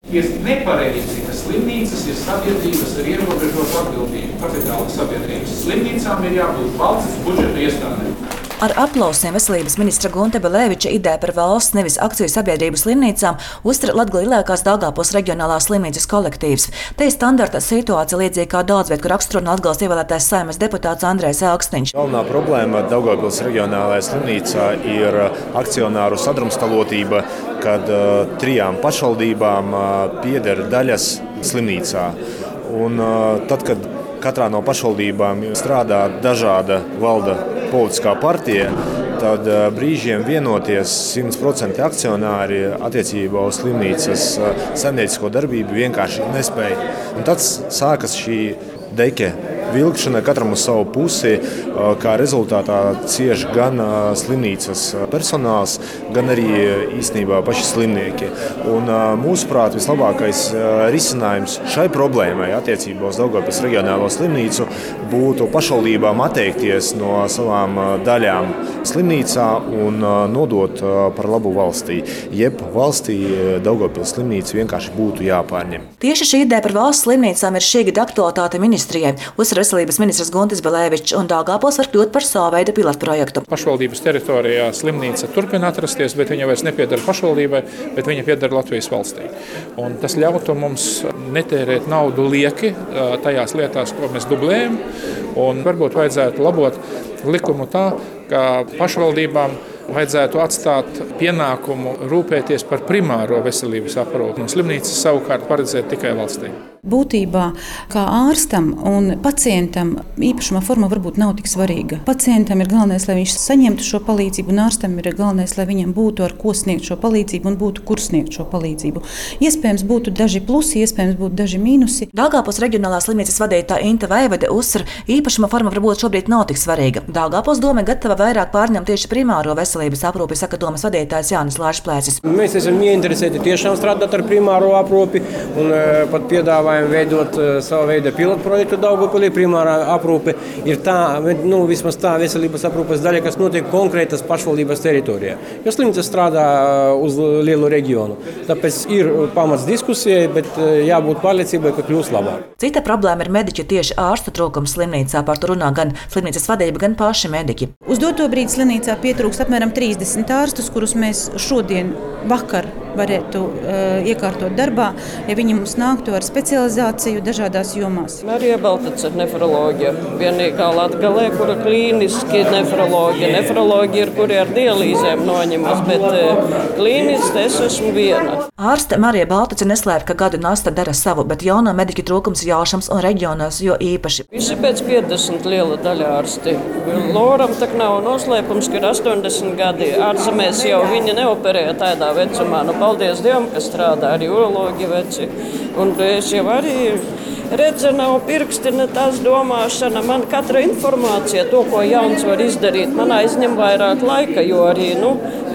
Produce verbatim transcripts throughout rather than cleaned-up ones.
Ir nepareizi, ka slimnīcas ir sabiedrības ar ierobežotu atbildību, kapitāla sabiedrības. Slimnīcām ir jābūt valsts budžeta iestādēm. Ar aplausiem veselības ministra Gunte Belēviča ideja par valsts, nevis akciju sabiedrību slimnīcām uztver Latgales lielākās Daugavpils reģionālās slimnīcas kolektīvs. Te ir standarta situācija līdzīga kā daudz viet, kur raksturo Latgales ievēlētais Saeimas deputāts Andrejs Elksniņš. Galvenā problēma Daugavpils reģionālajā slimnīcā ir akcionāru sadrumstalotība, kad uh, trijām pašvaldībām uh, pieder daļas slimnīcā. Un, uh, tad, kad katrā no pašvaldībām strādā dažāda valda politiskā partija, tad brīžiem vienoties simt procenti akcionāri attiecībā uz slimnīcas saimniecisko darbību vienkārši nespēja. Un tad sākas šī deke vilkšana katram uz savu pusi, kā rezultātā cieš gan slimnīcas personāls, gan arī īstenībā paši slimnieki. Un, mūsuprāt, vislabākais risinājums šai problēmai attiecībā uz Daugavpils reģionālo slimnīcu būtu pašvaldībām atteikties no savām daļām slimnīcā un nodot par labu valstī. Jeb valstī Daugavpils slimnīca vienkārši būtu jāpārņem. Tieši šī ideja par valsts slimnīcām ir šī gada aktualitāte ministrijai. Uzsver veselības ministrs Guntis Belēvičs, un Daugavpils var kļūt par savu veidu pilotprojektu. Pašvaldības teritorijā slimnīca turpina atrasties, bet viņa vairs nepieder pašvaldībai, bet viņa pieder Latvijas valstī. Un tas ļautu mums netērēt naudu lieki tajās lietās, ko mēs dublējam, un varbūt vajadzētu labot likumu tā, ka pašvaldībām vajadzētu atstāt pienākumu rūpēties par primāro veselības aprūpi, un slimnīcas savukārt paredzēt tikai valstī. Būtībā kā ārstam un pacientam īpašuma forma varbūt nav tik svarīga. Pacientam ir galvenais, lai viņš saņemtu šo palīdzību, un ārstam ir galvenais, lai viņam būtu ar ko sniegt šo palīdzību un būtu kur sniegt šo palīdzību. Iespējams būtu daži plusi, iespējams būtu daži mīnusi. Daugavpils reģionālās slimnīcas vadītāja Inta Veivede uzsver, īpašuma forma varbūt šobrīd nav tik svarīga. Daugavpils doma gatava vairāk pārņemt tieši primāro veselības aprūpi, saka domas vadītājs Jānis Lāčplēcis. Mēs esam ieinteresēti tiešām strādāt ar primāro aprūpi un uh, pat piedāvājam veidot uh, savu veidu pilotprojektu Daugavpilī. Primārā aprūpe ir tā, nu, vismaz tā veselības aprūpes daļa, kas notiek konkrētas pašvaldības teritorijā. Jo slimnīca strādā uz lielu reģionu. Tāpēc ir pamats diskusijai, bet uh, jābūt pārliecībai, ka kļūs labāk. Cita problēma ir mediķi tieši ārstu trūkums slimnīcā. Par to runā gan slimnīcas vadība, gan paši mediķi. Uz doto brīdi slimnīcā pietrūkst apmēram trīsdesmit ārstus, kurus mēs šodien, vakar varētu uh, iekārtot darbā, ja viņi mums nāktu ar specializāciju dažādās jomās. Marija Baltace ir nefroloģija. Vienīgā Latgalē, kura klīniski nefroloģija. Nefroloģija ir, kuri ar dialīzēm noņemas, bet uh, klīniski es esmu viena. Ārste Marija Baltace neslēpj, ka gadu nasta dara savu, bet jauno mediķu trūkums jāšams un reģionos jo īpaši. Visi pēc piecdesmit liela daļa ārsti. Loram tak nav noslēpums, ka ir astoņdesmit gadi. Ārzemēs jau viņi neoperēja tādā vecumā. Nu, paldies Dievam, ka strādā arī urologi veci. Un es jau arī redzu, nav pirksti, ne tās domāšana. Man katra informācija, to, ko jauns var izdarīt, man aizņem vairāk laika, jo arī nu,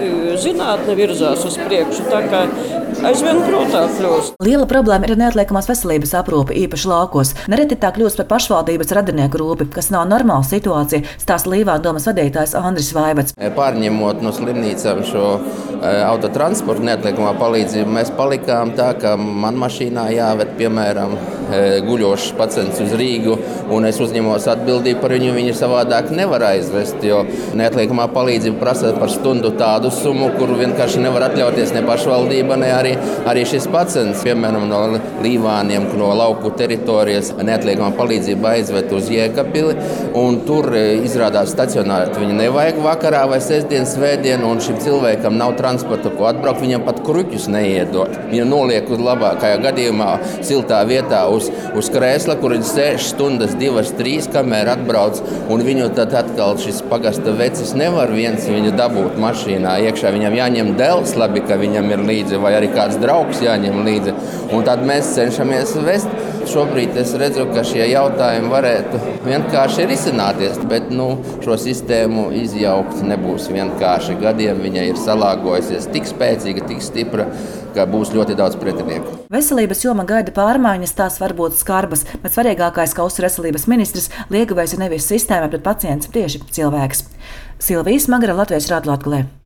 zinātne virzās uz priekšu. Tā kā aizvien grūtāk kļūst. Liela problēma ir neatliekamās veselības aprūpe, īpaši laukos. Nereti tā kļūst par pašvaldības radinieku rūpi, kas nav normāla situācija, stāsta Līvānu domas vadītājs Andris Vaivats. Pārņemot no slimnīcām šo autotransportu neatliekamā palīdzību, mēs palikām tā, ka man mašīnā jāved, piemēram, guļošs pacients uz Rīgu, un es uzņemos atbildību par viņu, viņu savādāk nevar aizvest, jo neatliekamā palīdzība prasa par stundu tādu summu, kuru vienkārši nevar atļauties ne pašvaldība, ne arī, arī šis pacients. Piemēram, no Līvāniem, no lauku teritorijas neatliekamā palīdzība aizved uz Jēkabpili, un tur izrādās stacionāri viņu nevajag vakarā vai sestdien, svētdien, un šim cilvēkam nav transporta, ko atbraukt, viņam pat kruķus neiedot. Viņu noliek uz labākajā gadījumā siltā vietā uz, uz krēsla, kur ir sēž stundas, divas, trīs, kamēr atbrauc, un viņu tad atkal šis pagasta vecis nevar viens viņu dabūt mašīnā iekšā. Viņam jāņem dēls, labi, ka viņam ir līdzi, vai arī kāds draugs jāņem līdzi, un tad mēs cenšamies vest. Šobrīd es redzu, ka šie jautājumi varētu vienkārši risināties, bet nu, šo sistēmu izjaukt nebūs vienkārši. Gadiem viņa ir salāgojusies tik spēcīga, tik stipra, ka būs ļoti daudz pretinieku. Veselības joma gaida pārmaiņas, tās var būt skarbas, bet svarīgākais, ka uzsver veselības ministrs, liegavais ir nevis sistēma pret pacients, tieši cilvēks. Silvija Smagara, Latvijas radio Latgalē.